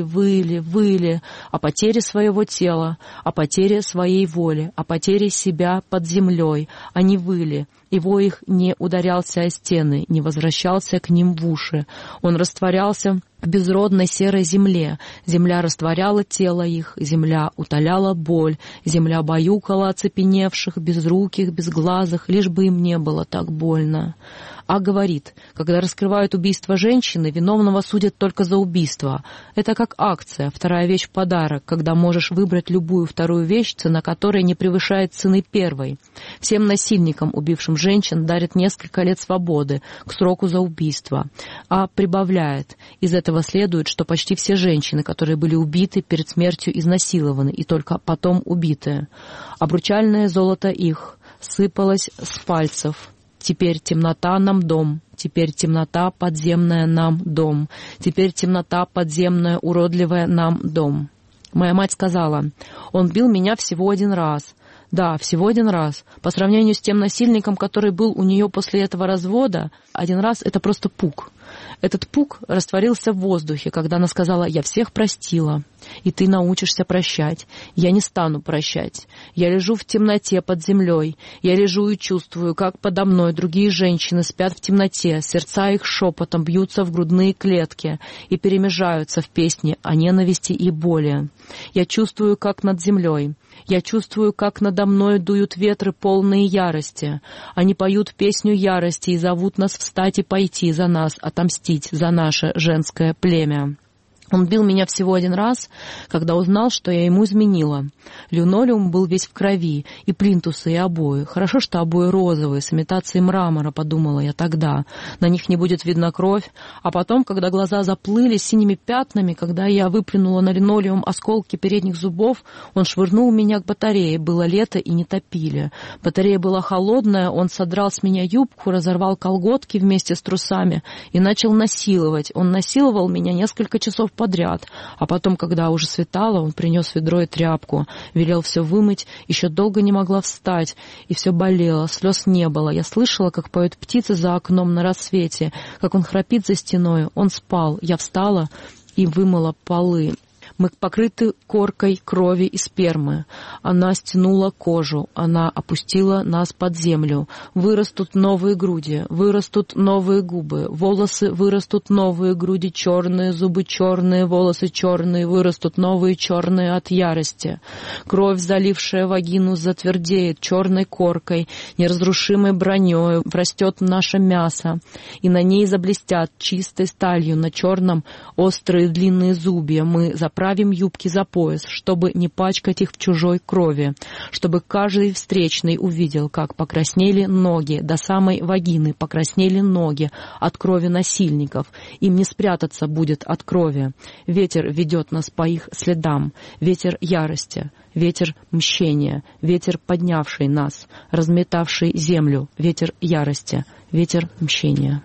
выли о потере своего тела, о потере своей воли, о потере себя под землей. Они выли, и вой их не ударялся о стены, не возвращался к ним в уши. Он растворялся в безродной серой земле. Земля растворяла тело их, земля утоляла боль, земля баюкала оцепеневших, безруких, безглазых, лишь бы им не было так больно. А говорит, когда раскрывают убийство женщины, виновного судят только за убийство. Это как акция, вторая вещь в подарок, когда можешь выбрать любую вторую вещь, цена которой не превышает цены первой. Всем насильникам, убившим женщин, дарят несколько лет свободы к сроку за убийство. А прибавляет, из этого следует, что почти все женщины, которые были убиты, перед смертью изнасилованы и только потом убиты. Обручальное золото их сыпалось с пальцев. Теперь темнота нам дом, теперь темнота подземная нам дом, теперь темнота подземная уродливая нам дом. Моя мать сказала: «Он бил меня всего один раз». Да, всего один раз. По сравнению с тем насильником, который был у нее после этого развода, один раз — это просто пук. Этот пук растворился в воздухе, когда она сказала: «Я всех простила, и ты научишься прощать. Я не стану прощать. Я лежу в темноте под землей. Я лежу и чувствую, как подо мной другие женщины спят в темноте, сердца их шепотом бьются в грудные клетки и перемежаются в песне о ненависти и боли. Я чувствую, как над землей. Я чувствую, как надо мной дуют ветры, полные ярости. Они поют песню ярости и зовут нас встать и пойти за нас, отомстить за наше женское племя». Он бил меня всего один раз, когда узнал, что я ему изменила. Линолеум был весь в крови, и плинтусы, и обои. Хорошо, что обои розовые, с имитацией мрамора, подумала я тогда. На них не будет видна кровь. А потом, когда глаза заплыли синими пятнами, когда я выплюнула на линолеум осколки передних зубов, он швырнул меня к батарее. Было лето и не топили. Батарея была холодная, он содрал с меня юбку, разорвал колготки вместе с трусами и начал насиловать. Он насиловал меня несколько часов подряд. А потом, когда уже светало, он принес ведро и тряпку, велел все вымыть, еще долго не могла встать, и все болело, слез не было. Я слышала, как поют птицы за окном на рассвете, как он храпит за стеной. Он спал. Я встала и вымыла полы. Мы покрыты коркой крови и спермы. Она стянула кожу, она опустила нас под землю. Вырастут новые груди, вырастут новые губы, волосы вырастут новые груди черные, зубы черные, волосы черные, вырастут новые черные от ярости. Кровь, залившая вагину, затвердеет черной коркой, неразрушимой броней, врастет наше мясо, и на ней заблестят чистой сталью на черном острые длинные зубья. Мы заправим юбки за пояс, чтобы не пачкать их в чужой крови, чтобы каждый встречный увидел, как покраснели ноги, до самой вагины покраснели ноги от крови насильников. Им не спрятаться будет от крови. Ветер ведет нас по их следам, ветер ярости, ветер мщения, ветер, поднявший нас, разметавший землю, ветер ярости, ветер мщения.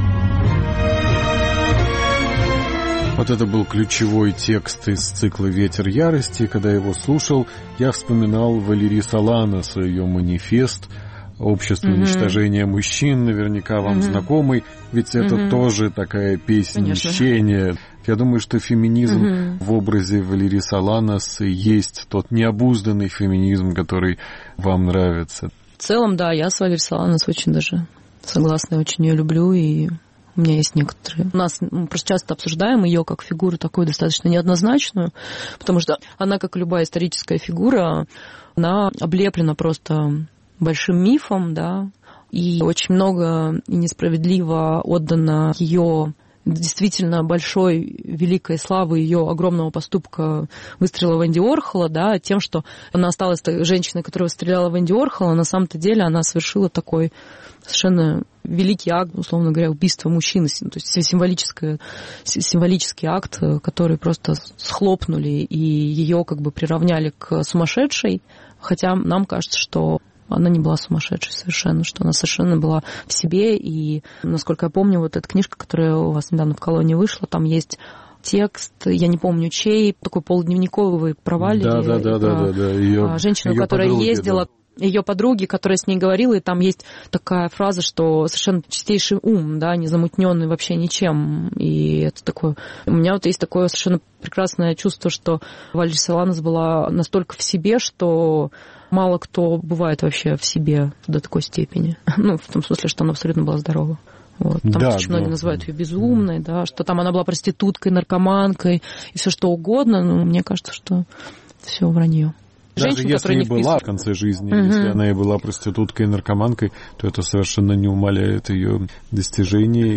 Вот это был ключевой текст из цикла «Ветер ярости». Когда я его слушал, я вспоминал Валерий Соланос, ее манифест «Общество уничтожения мужчин», наверняка вам знакомый, ведь это тоже такая песня мщения. Я думаю, что феминизм в образе Валерии Соланос есть тот необузданный феминизм, который вам нравится. В целом, да, я с Валерией Соланос очень даже согласна, я очень ее люблю, и у меня есть некоторые. Мы просто часто обсуждаем ее как фигуру такую достаточно неоднозначную, потому что она, как любая историческая фигура, она облеплена просто большим мифом, да, и очень много и несправедливо отдано ее действительно большой, великой славы ее огромного поступка выстрела в Энди Уорхола, да, тем, что она осталась женщиной, которая стреляла в Энди Уорхола, на самом-то деле она совершила такой совершенно великий акт, условно говоря, убийства мужчины, то есть символический акт, который просто схлопнули и ее как бы приравняли к сумасшедшей, хотя нам кажется, что она не была сумасшедшей совершенно, что она совершенно была в себе. И, насколько я помню, вот эта книжка, которая у вас недавно в колонии вышла, там есть текст, я не помню чей, такой полудневниковый про Валерию. Да. Женщину, которая ездила, ее подруги, которая с ней говорила, и там есть такая фраза, что совершенно чистейший ум, да, не замутненный вообще ничем. И это такое... У меня вот есть такое совершенно прекрасное чувство, что Валерия Соланос была настолько в себе, что мало кто бывает вообще в себе до такой степени. Ну, в том смысле, что она абсолютно была здорова. Вот. Там очень многие называют ее безумной, да, что там она была проституткой, наркоманкой и все что угодно. Но мне кажется, что все вранье. Даже если и была в конце жизни, если она и была проституткой и наркоманкой, то это совершенно не умаляет ее достижений,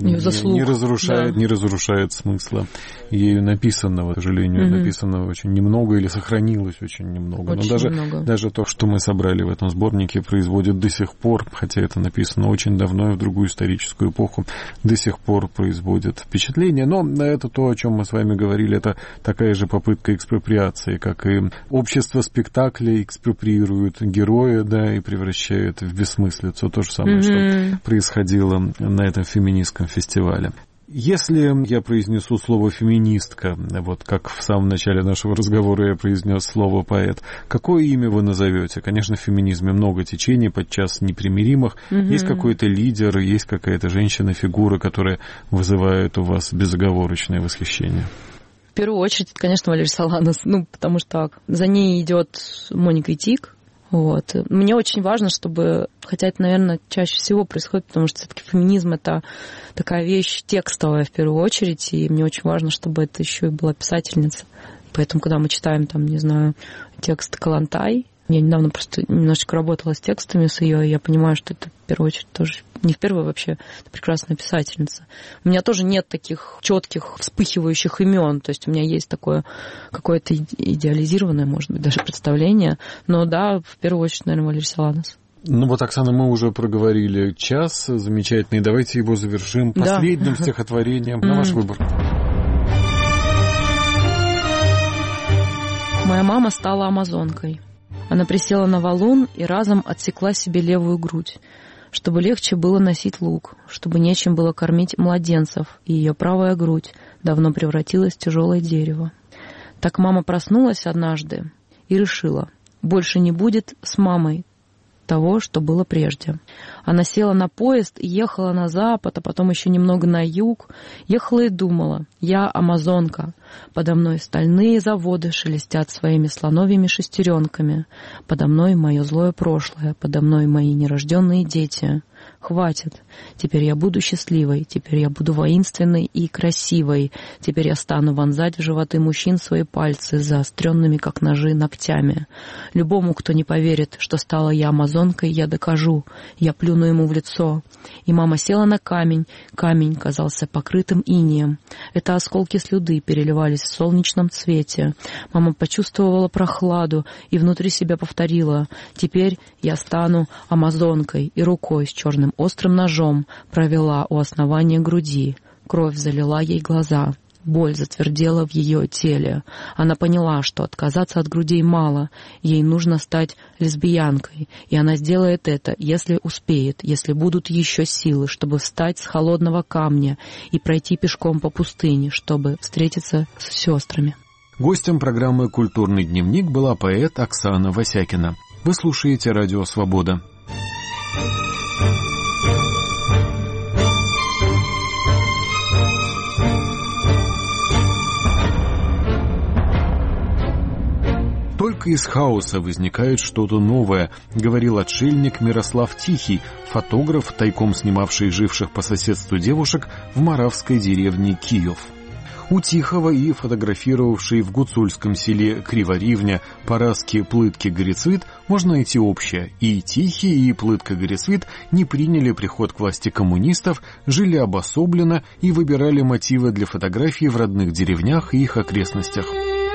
не разрушает смысла ею написанного. К сожалению, написанного очень немного или сохранилось очень немного. Очень Но даже то, что мы собрали в этом сборнике, производит до сих пор, хотя это написано очень давно и в другую историческую эпоху, до сих пор производит впечатление. Но это то, о чем мы с вами говорили, это такая же попытка экспроприации, как и общество спектакля экспроприируют героя, да, и превращают в бессмыслицу. То же самое, что происходило на этом феминистском фестивале. Если я произнесу слово «феминистка», вот как в самом начале нашего разговора я произнес слово «поэт», какое имя вы назовете? Конечно, в феминизме много течений, подчас непримиримых. Есть какой-то лидер, есть какая-то женщина-фигура, которая вызывает у вас безоговорочное восхищение? В первую очередь, конечно, Валерия Соланос, потому что за ней идет Моника Итик. Вот. Мне очень важно, чтобы, хотя это, наверное, чаще всего происходит, потому что все-таки феминизм — это такая вещь текстовая в первую очередь, и мне очень важно, чтобы это еще и была писательница. Поэтому, когда мы читаем, там, не знаю, текст Калантай, я недавно просто немножечко работала с текстами с ее, и я понимаю, что это в первую очередь тоже, не в первую вообще, это прекрасная писательница. У меня тоже нет таких четких вспыхивающих имен, то есть у меня есть такое какое-то идеализированное, может быть, даже представление, но да, в первую очередь, наверное, Валерия Соланос. Ну вот, Оксана, мы уже проговорили час замечательный, давайте его завершим последним стихотворением на ваш выбор. Моя мама стала амазонкой. Она присела на валун и разом отсекла себе левую грудь, чтобы легче было носить лук, чтобы нечем было кормить младенцев, и ее правая грудь давно превратилась в тяжелое дерево. Так мама проснулась однажды и решила, больше не будет с мамой того, что было прежде. Она села на поезд и ехала на запад, а потом еще немного на юг. Ехала и думала, я амазонка. Подо мной стальные заводы шелестят своими слоновьими шестеренками. Подо мной мое злое прошлое, подо мной мои нерожденные дети. Хватит. Теперь я буду счастливой, теперь я буду воинственной и красивой. Теперь я стану вонзать в животы мужчин свои пальцы с заостренными, как ножи, ногтями. Любому, кто не поверит, что стала я амазонкой, я докажу. Я плюну ему в лицо. И мама села на камень. Камень казался покрытым инеем. Это осколки слюды переливались в солнечном цвете. Мама почувствовала прохладу и внутри себя повторила: «Теперь я стану амазонкой», и рукой с черным острым ножом провела у основания груди. Кровь залила ей глаза. Боль затвердела в ее теле. Она поняла, что отказаться от грудей мало. Ей нужно стать лесбиянкой. И она сделает это, если успеет, если будут еще силы, чтобы встать с холодного камня и пройти пешком по пустыне, чтобы встретиться с сестрами. Гостем программы «Культурный дневник» была поэт Оксана Васякина. Вы слушаете «Радио Свобода». «Только из хаоса возникает что-то новое», — говорил отшельник Мирослав Тихий, фотограф, тайком снимавший живших по соседству девушек в моравской деревне Киев. У Тихого и фотографировавшей в гуцульском селе Криворивня Параски Плытки-Горецвит можно найти общее. И Тихий, и Плытка-Горецвит не приняли приход к власти коммунистов, жили обособленно и выбирали мотивы для фотографий в родных деревнях и их окрестностях.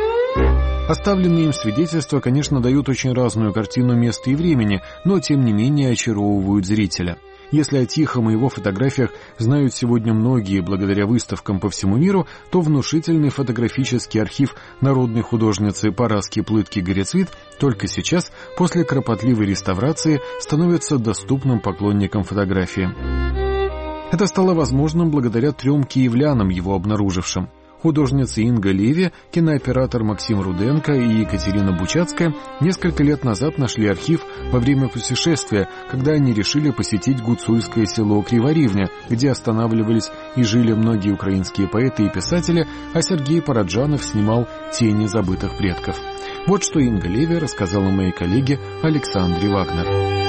Оставленные им свидетельства, конечно, дают очень разную картину места и времени, но тем не менее очаровывают зрителя. Если о Тихом и его фотографиях знают сегодня многие благодаря выставкам по всему миру, то внушительный фотографический архив народной художницы Параски Плытки-Горецвит только сейчас, после кропотливой реставрации, становится доступным поклонникам фотографии. Это стало возможным благодаря 3 киевлянам, его обнаружившим. Художницы Инга Леви, кинооператор Максим Руденко и Екатерина Бучацкая несколько лет назад нашли архив во время путешествия, когда они решили посетить гуцульское село Криворивня, где останавливались и жили многие украинские поэты и писатели, а Сергей Параджанов снимал «Тени забытых предков». Вот что Инга Леви рассказала моей коллеге Александре Вагнер.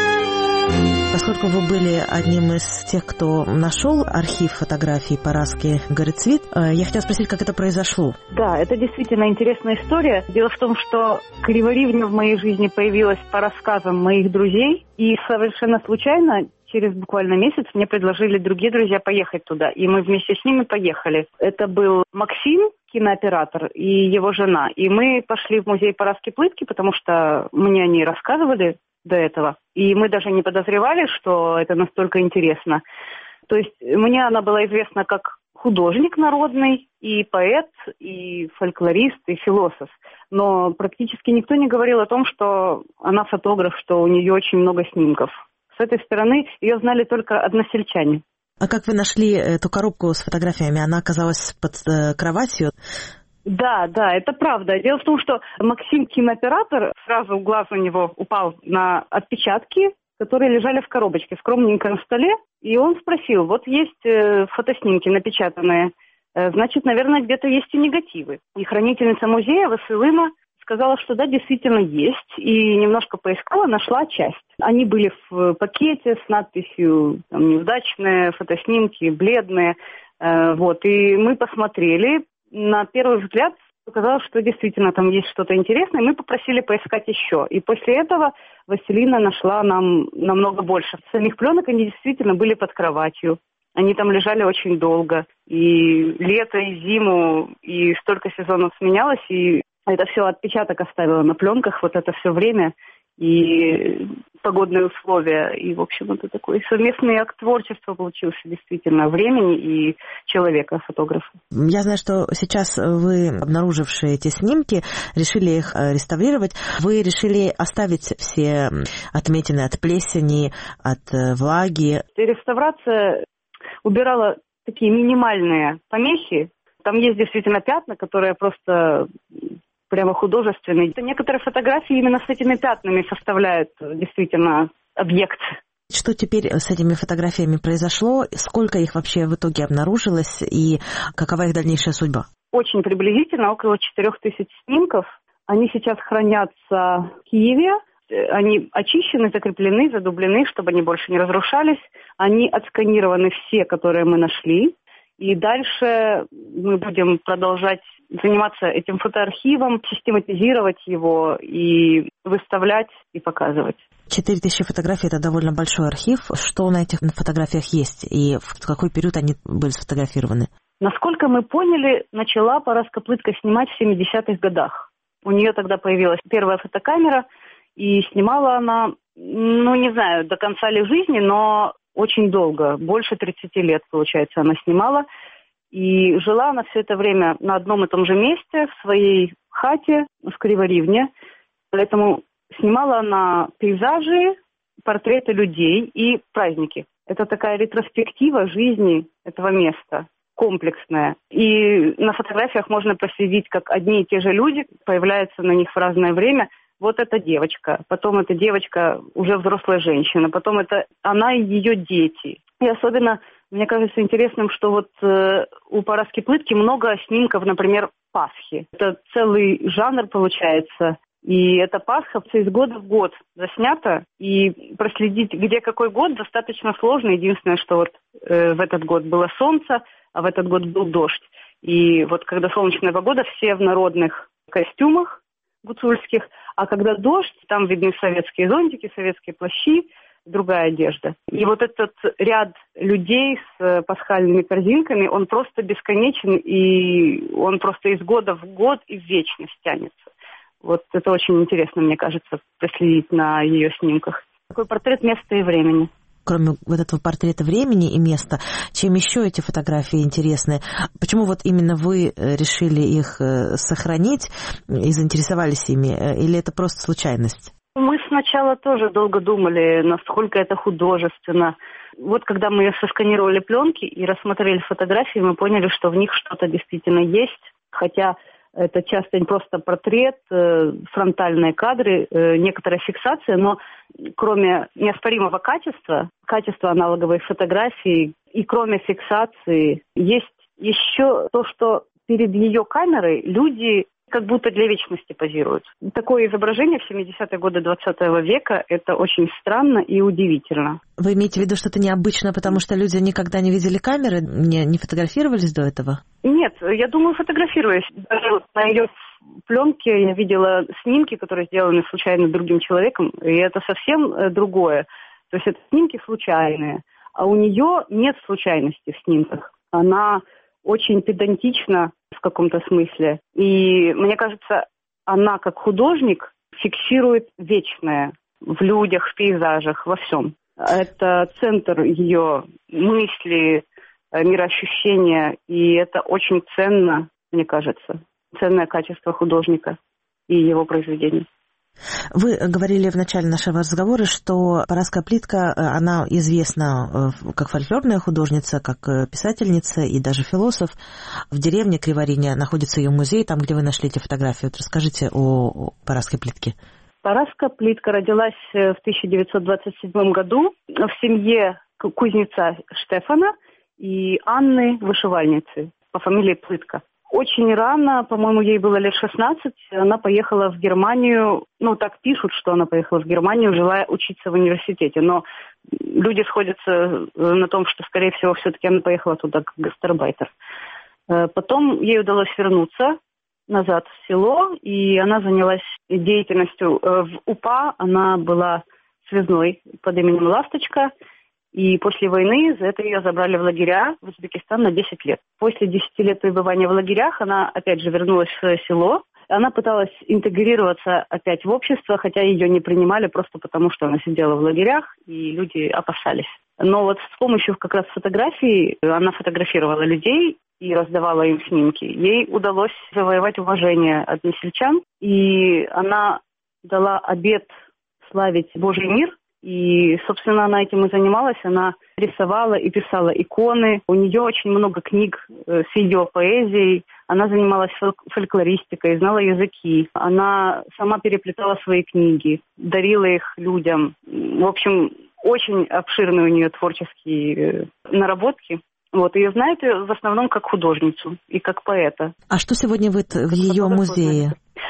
Поскольку вы были одним из тех, кто нашел архив фотографий Параски Горецвит, я хотела спросить, как это произошло. Да, это действительно интересная история. Дело в том, что Криворивня в моей жизни появилась по рассказам моих друзей, и совершенно случайно, через буквально месяц, мне предложили другие друзья поехать туда, и мы вместе с ними поехали. Это был Максим, кинооператор, и его жена. И мы пошли в музей Параски Плытки, потому что мне они рассказывали до этого. И мы даже не подозревали, что это настолько интересно. То есть мне она была известна как художник народный, и поэт, и фольклорист, и философ. Но практически никто не говорил о том, что она фотограф, что у нее очень много снимков. С этой стороны ее знали только односельчане. А как вы нашли эту коробку с фотографиями? Она оказалась под кроватью? Да, это правда. Дело в том, что Максим, кинооператор, сразу глаз у него упал на отпечатки, которые лежали в коробочке, скромненько на столе, и он спросил, вот есть фотоснимки напечатанные, значит, наверное, где-то есть и негативы. И хранительница музея Василина сказала, что да, действительно есть, и немножко поискала, нашла часть. Они были в пакете с надписью там, «Неудачные фотоснимки», «Бледные», вот, и мы посмотрели. На первый взгляд показалось, что действительно там есть что-то интересное, и мы попросили поискать еще. И после этого Василина нашла нам намного больше. Самих пленок они действительно были под кроватью. Они там лежали очень долго. И лето, и зиму, и столько сезонов сменялось, и это все отпечаток оставило на пленках, вот это все время. И погодные условия. И, в общем, это такой совместный акт творчества получился действительно времени и человека, фотографа. Я знаю, что сейчас вы, обнаружившие эти снимки, решили их реставрировать. Вы решили оставить все отметины от плесени, от влаги. Реставрация убирала такие минимальные помехи. Там есть действительно пятна, которые просто прямо художественные. Некоторые фотографии именно с этими пятнами составляют действительно объект. Что теперь с этими фотографиями произошло? Сколько их вообще в итоге обнаружилось? И какова их дальнейшая судьба? Очень приблизительно, около 4000 снимков. Они сейчас хранятся в Киеве. Они очищены, закреплены, задублены, чтобы они больше не разрушались. Они отсканированы все, которые мы нашли. И дальше мы будем продолжать заниматься этим фотоархивом, систематизировать его и выставлять и показывать. 4000 фотографий – это довольно большой архив. Что на этих фотографиях есть и в какой период они были сфотографированы? Насколько мы поняли, начала Параска Плытка снимать в 70-х годах. У нее тогда появилась первая фотокамера, и снимала она, не знаю, до конца ли жизни, но очень долго, больше 30 лет, получается, она снимала. И жила она все это время на одном и том же месте, в своей хате в Криворивне. Поэтому снимала она пейзажи, портреты людей и праздники. Это такая ретроспектива жизни этого места, комплексная. И на фотографиях можно проследить, как одни и те же люди появляются на них в разное время. Вот эта девочка, потом эта девочка уже взрослая женщина, потом это она и ее дети. И особенно, мне кажется, интересным, что вот у Параски Плытки много снимков, например, Пасхи. Это целый жанр получается. И эта Пасха из года в год заснята, и проследить, где какой год, достаточно сложно. Единственное, что вот в этот год было солнце, а в этот год был дождь. И вот когда солнечная погода, все в народных костюмах гуцульских, а когда дождь, там видны советские зонтики, советские плащи, другая одежда. И вот этот ряд людей с пасхальными корзинками, он просто бесконечен, и он просто из года в год и в вечность тянется. Вот это очень интересно, мне кажется, проследить на ее снимках. Такой портрет места и времени. Кроме вот этого портрета времени и места, чем еще эти фотографии интересны? Почему вот именно вы решили их сохранить и заинтересовались ими? Или это просто случайность? Мы сначала тоже долго думали, насколько это художественно. Вот когда мы сосканировали пленки и рассмотрели фотографии, мы поняли, что в них что-то действительно есть, хотя это часто не просто портрет, фронтальные кадры, некоторая фиксация, но кроме неоспоримого качества аналоговой фотографии и кроме фиксации, есть еще то, что перед ее камерой люди как будто для вечности позируют. Такое изображение в 70-е годы 20 века – это очень странно и удивительно. Вы имеете в виду что-то необычное, потому что люди никогда не видели камеры, не фотографировались до этого? Нет, я думаю, фотографируясь. Даже на ее пленке я видела снимки, которые сделаны случайно другим человеком, и это совсем другое. То есть это снимки случайные, а у нее нет случайности в снимках. Она очень педантична в каком-то смысле. И мне кажется, она как художник фиксирует вечное в людях, в пейзажах, во всем. Это центр ее мысли, мироощущения, и это очень ценно, мне кажется, ценное качество художника и его произведений. Вы говорили в начале нашего разговора, что Параская Плитка, она известна как фольклорная художница, как писательница и даже философ. В деревне Криворине находится ее музей, там, где вы нашли эти фотографии. Вот расскажите о Параской Плитке. Параская Плитка родилась в 1927 году в семье кузнеца Штефана и Анны вышивальницы по фамилии Плитка. Очень рано, по-моему, ей было лет 16, она поехала в Германию, так пишут, что она поехала в Германию, желая учиться в университете, но люди сходятся на том, что, скорее всего, все-таки она поехала туда как гастарбайтер. Потом ей удалось вернуться назад в село, и она занялась деятельностью в УПА, она была связной под именем Ласточка. И после войны за это ее забрали в лагеря в Узбекистан на 10 лет. После 10 лет пребывания в лагерях она опять же вернулась в свое село. Она пыталась интегрироваться опять в общество, хотя ее не принимали просто потому, что она сидела в лагерях, и люди опасались. Но вот с помощью как раз фотографий она фотографировала людей и раздавала им снимки. Ей удалось завоевать уважение односельчан, и она дала обет славить Божий мир. И, собственно, она этим и занималась. Она рисовала и писала иконы. У нее очень много книг с ее поэзией. Она занималась фольклористикой, знала языки. Она сама переплетала свои книги, дарила их людям. В общем, очень обширные у нее творческие наработки. Вот, ее знают в основном как художницу и как поэта. А что сегодня в ее музее?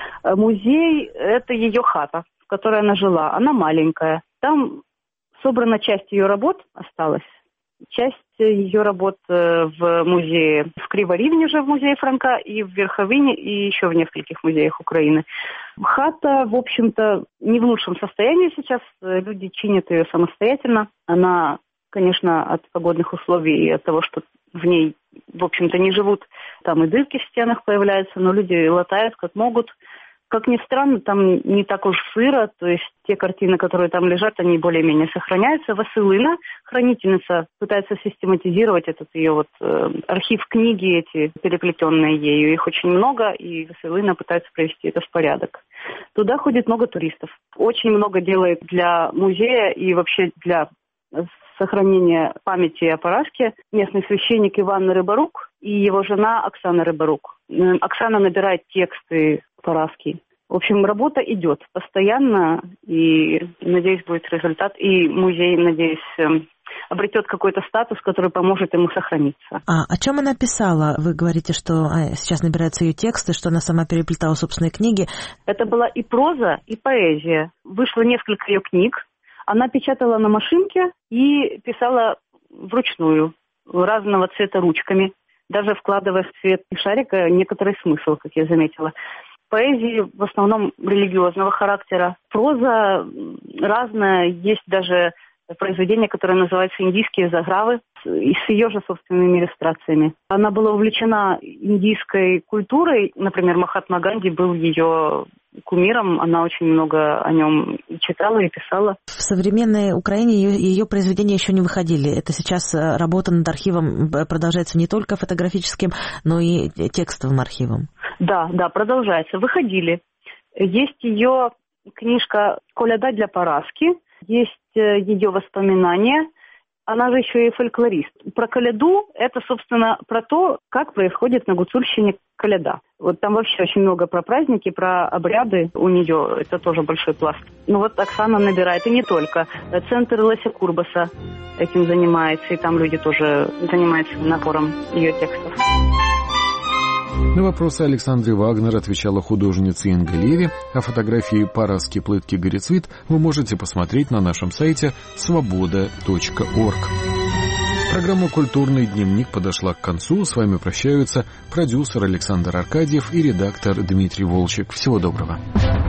Музей – это ее хата, в которой она жила. Она маленькая. Там собрана часть ее работ, осталась. Часть ее работ в музее в Криворивне же, в музее Франка, и в Верховине, и еще в нескольких музеях Украины. Хата, в общем-то, не в лучшем состоянии сейчас. Люди чинят ее самостоятельно. Она, конечно, от погодных условий и от того, что в ней, в общем-то, не живут, там и дырки в стенах появляются, но люди латают как могут. Как ни странно, там не так уж сыро, то есть те картины, которые там лежат, они более-менее сохраняются. Василина, хранительница, пытается систематизировать этот ее архив книги эти, переплетенные ею. Их очень много, и Василина пытается привести это в порядок. Туда ходит много туристов. Очень много делает для музея и вообще для сохранения памяти о Параске местный священник Иван Рыбарук и его жена Оксана Рыбарук. Оксана набирает тексты Параски. В общем, работа идет постоянно, и, надеюсь, будет результат. И музей, надеюсь, обретет какой-то статус, который поможет ему сохраниться. А о чем она писала? Вы говорите, что сейчас набираются ее тексты, что она сама переплетала собственные книги. Это была и проза, и поэзия. Вышло несколько ее книг. Она печатала на машинке и писала вручную, разного цвета ручками. даже вкладывая в цвет шарика некоторый смысл, как я заметила. Поэзии в основном религиозного характера. Проза разная, есть даже произведение, которое называется «Индийские загравы», и с ее же собственными иллюстрациями. Она была увлечена индийской культурой, например, Махатма Ганди был ее кумиром, она очень много о нем читала и писала. В современной Украине ее произведения еще не выходили. Это сейчас работа над архивом продолжается не только фотографическим, но и текстовым архивом. Да, продолжается. Выходили. Есть ее книжка «Коляда для Параски», есть ее воспоминания. Она же еще и фольклорист. Про коляду это, собственно, про то, как происходит на Гуцульщине коляда. Вот там вообще очень много про праздники, про обряды у нее. Это тоже большой пласт. Ну вот Оксана набирает, и не только. Центр Леся Курбаса этим занимается, и там люди тоже занимаются набором ее текстов. На вопросы Александры Вагнер отвечала художница Инга Леви, а фотографии Параски Плытки Горецвит вы можете посмотреть на нашем сайте svoboda.org. Программа «Культурный дневник» подошла к концу. С вами прощаются продюсер Александр Аркадьев и редактор Дмитрий Волчек. Всего доброго.